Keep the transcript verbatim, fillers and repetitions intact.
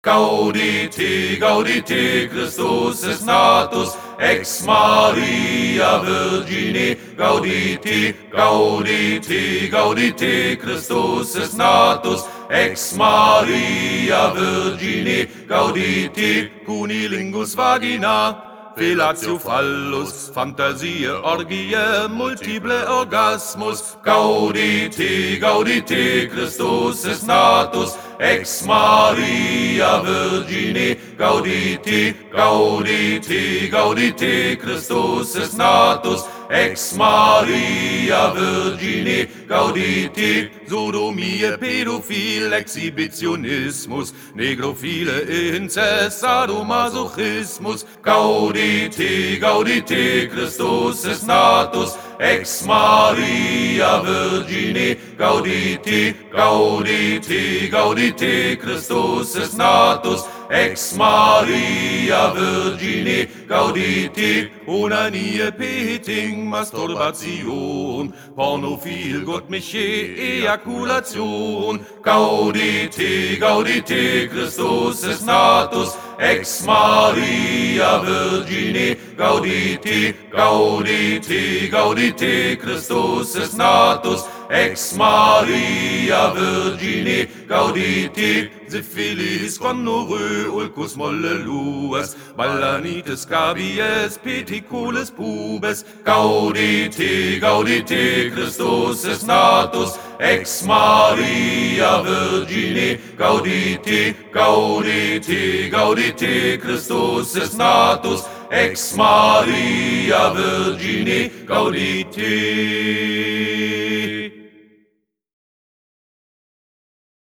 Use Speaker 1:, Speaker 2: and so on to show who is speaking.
Speaker 1: Gaudete, gaudete, Christus est natus, ex Maria Virgine. Gaudete, gaudete, gaudete, Christus est natus, ex Maria Virgine. Gaudete, cunilingus vagina, fellatio phallus, fantasie, orgie, multiple orgasmus. Gaudete, gaudete, Christus est natus, ex Maria Virgine. Gaudete, gaudete, gaudete, Christus est natus, ex Maria Virgine. Gaudete, Sodomie, Pädophil, Exhibitionismus, Negrophile, Inzest, Sadomasochismus. Gaudete, gaudete, Christus est natus, ex Maria Virgine. Gaudete, gaudete, gaudete, Christus est natus, ex Maria Virgine. Gaudete, Onanie, Peting, Masturbation, Pornophil, Gottmische, Ejakulation. Gaudete, gaudete, Christus est natus, ex Maria Virgine. Gaudete, gaudete, gaudete, Christus est natus, ex Maria Virgine. Gaudete, Syphilis, Gonorrhoe, Ulcus molleluas, Balanitis, Scabies, Peticulus pubes. Gaudete, gaudete, Christus est natus, ex Maria Virgine. Gaudete, gaudete, gaudete, Christus est natus, ex Maria Virgine. Gaudete.